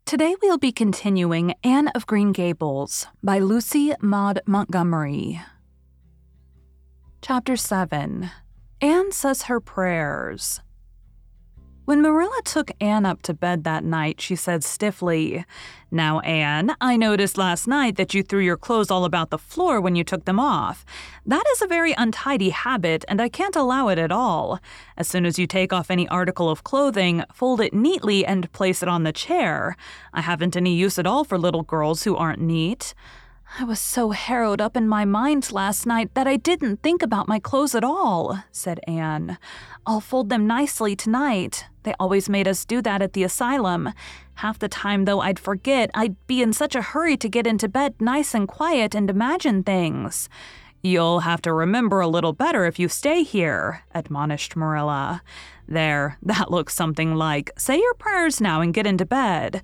Today we'll be continuing Anne of Green Gables by Lucy Maud Montgomery. Chapter 7. Anne Says Her Prayers. When Marilla took Anne up to bed that night, she said stiffly, "Now, Anne, I noticed last night that you threw your clothes all about the floor when you took them off. That is a very untidy habit, and I can't allow it at all. As soon as you take off any article of clothing, fold it neatly and place it on the chair. I haven't any use at all for little girls who aren't neat." "I was so harrowed up in my mind last night that I didn't think about my clothes at all," said Anne. "I'll fold them nicely tonight. They always made us do that at the asylum. Half the time, though, I'd forget. I'd be in such a hurry to get into bed nice and quiet and imagine things." "You'll have to remember a little better if you stay here," admonished Marilla. "There, that looks something like, say your prayers now and get into bed."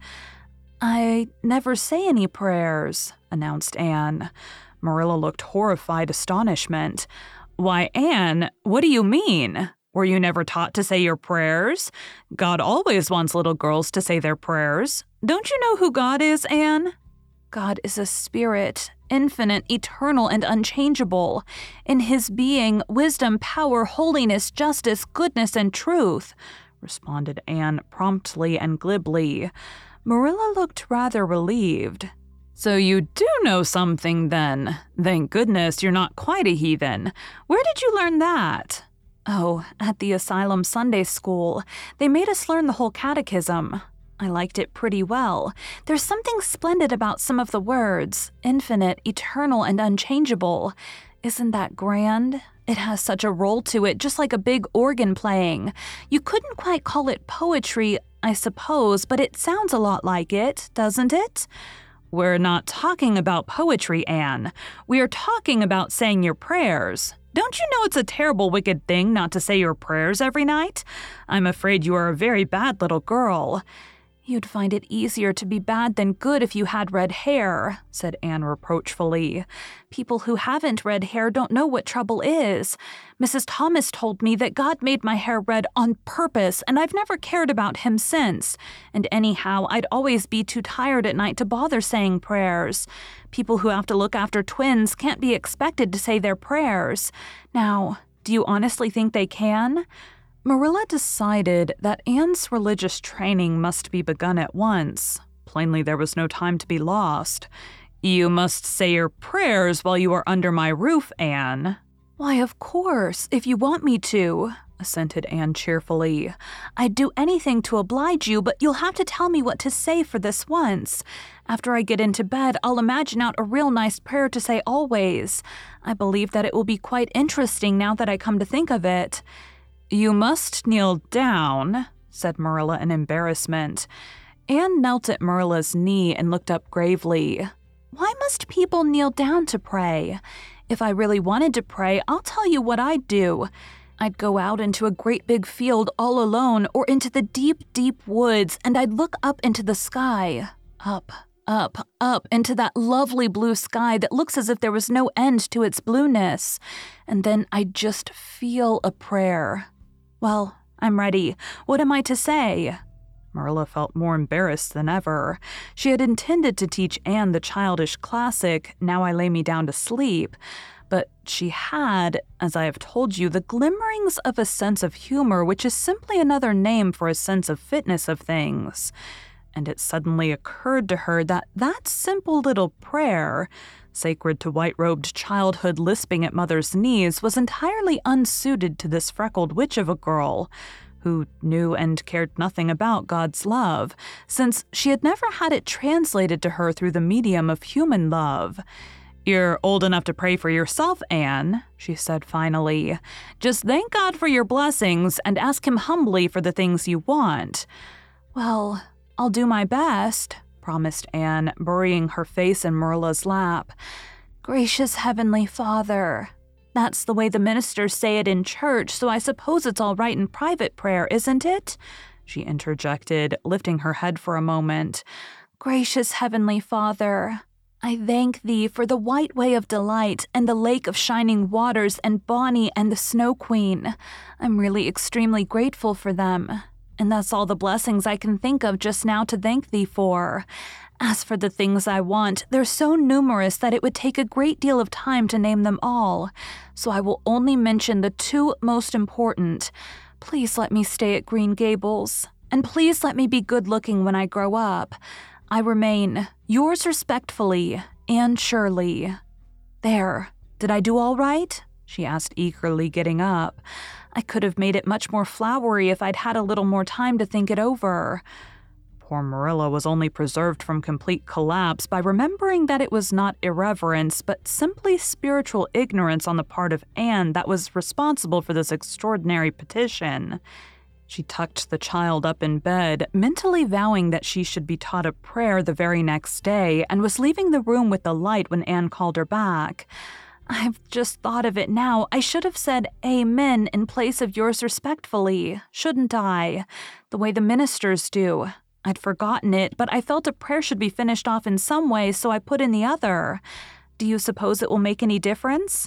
"I never say any prayers," announced Anne. Marilla looked horrified astonishment. "Why, Anne, what do you mean? Were you never taught to say your prayers? God always wants little girls to say their prayers. Don't you know who God is, Anne?" "God is a spirit, infinite, eternal, and unchangeable. In his being, wisdom, power, holiness, justice, goodness, and truth," responded Anne promptly and glibly. Marilla looked rather relieved. "So you do know something, then. Thank goodness you're not quite a heathen. Where did you learn that?" "Oh, at the asylum Sunday school. They made us learn the whole catechism. I liked it pretty well. There's something splendid about some of the words. Infinite, eternal, and unchangeable. Isn't that grand? It has such a roll to it, just like a big organ playing. You couldn't quite call it poetry, I suppose, but it sounds a lot like it, doesn't it?" "We're not talking about poetry, Anne. We are talking about saying your prayers. Don't you know it's a terrible wicked thing not to say your prayers every night? I'm afraid you are a very bad little girl." "You'd find it easier to be bad than good if you had red hair," said Anne reproachfully. "People who haven't red hair don't know what trouble is. Mrs. Thomas told me that God made my hair red on purpose, and I've never cared about him since. And anyhow, I'd always be too tired at night to bother saying prayers. People who have to look after twins can't be expected to say their prayers. Now, do you honestly think they can?" Marilla decided that Anne's religious training must be begun at once. Plainly, there was no time to be lost. "You must say your prayers while you are under my roof, Anne." "Why, of course, if you want me to," assented Anne cheerfully. "I'd do anything to oblige you, but you'll have to tell me what to say for this once. After I get into bed, I'll imagine out a real nice prayer to say always. I believe that it will be quite interesting now that I come to think of it." "You must kneel down," said Marilla in embarrassment. Anne knelt at Marilla's knee and looked up gravely. "Why must people kneel down to pray? If I really wanted to pray, I'll tell you what I'd do. I'd go out into a great big field all alone or into the deep, deep woods, and I'd look up into the sky. Up, up, up into that lovely blue sky that looks as if there was no end to its blueness. And then I'd just feel a prayer. Well, I'm ready. What am I to say?" Marilla felt more embarrassed than ever. She had intended to teach Anne the childish classic, "Now I lay me down to sleep," but she had, as I have told you, the glimmerings of a sense of humor, which is simply another name for a sense of fitness of things. And it suddenly occurred to her that that simple little prayer, sacred to white-robed childhood lisping at mother's knees, was entirely unsuited to this freckled witch of a girl who knew and cared nothing about God's love, since she had never had it translated to her through the medium of human love. "You're old enough to pray for yourself, Anne," she said finally. "Just thank God for your blessings and ask him humbly for the things you want." "Well, I'll do my best," promised Anne, burying her face in Marilla's lap. "Gracious Heavenly Father." That's the way the ministers say it in church, so I suppose it's all right in private prayer, isn't it?" she interjected, lifting her head for a moment. "Gracious Heavenly Father, I thank thee for the white way of delight and the lake of shining waters and Bonnie and the Snow Queen. I'm really extremely grateful for them. and that's all the blessings I can think of just now to thank thee for. As for the things I want, they're so numerous that it would take a great deal of time to name them all, so I will only mention the two most important. Please let me stay at Green Gables, and please let me be good-looking when I grow up. I remain, yours respectfully, Anne Shirley. There, did I do all right? She asked eagerly, getting up. I could have made it much more flowery if I'd had a little more time to think it over. Poor Marilla was only preserved from complete collapse by remembering that it was not irreverence, but simply spiritual ignorance on the part of Anne that was responsible for this extraordinary petition. She tucked the child up in bed, mentally vowing that she should be taught a prayer the very next day, and was leaving the room with the light when Anne called her back. I've just thought of it now. I should have said amen in place of yours respectfully, shouldn't I? The way the ministers do. I'd forgotten it, but I felt a prayer should be finished off in some way, so I put in the other. Do you suppose it will make any difference?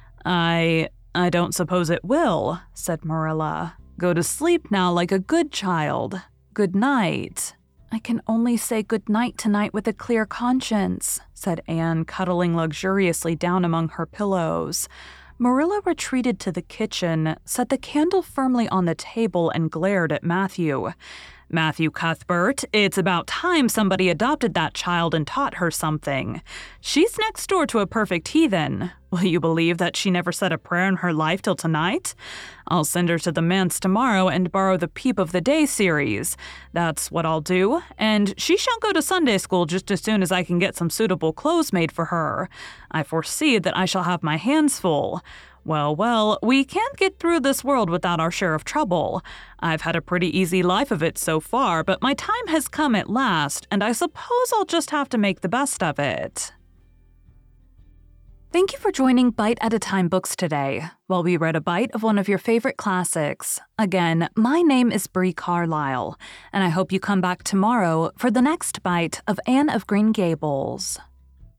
I don't suppose it will, said Marilla. Go to sleep now like a good child. Good night. I can only say good night tonight with a clear conscience, said Anne, cuddling luxuriously down among her pillows. Marilla retreated to the kitchen, set the candle firmly on the table, and glared at Matthew. Matthew Cuthbert, it's about time somebody adopted that child and taught her something. She's next door to a perfect heathen. Will you believe that she never said a prayer in her life till tonight? I'll send her to the manse tomorrow and borrow the Peep of the Day series. That's what I'll do, and she shall go to Sunday school just as soon as I can get some suitable clothes made for her. I foresee that I shall have my hands full. Well, we can't get through this world without our share of trouble. I've had a pretty easy life of it so far, but my time has come at last, and I suppose I'll just have to make the best of it. Thank you for joining Bite at a Time Books today, while we read a bite of one of your favorite classics. Again, my name is Bree Carlisle, and I hope you come back tomorrow for the next bite of Anne of Green Gables.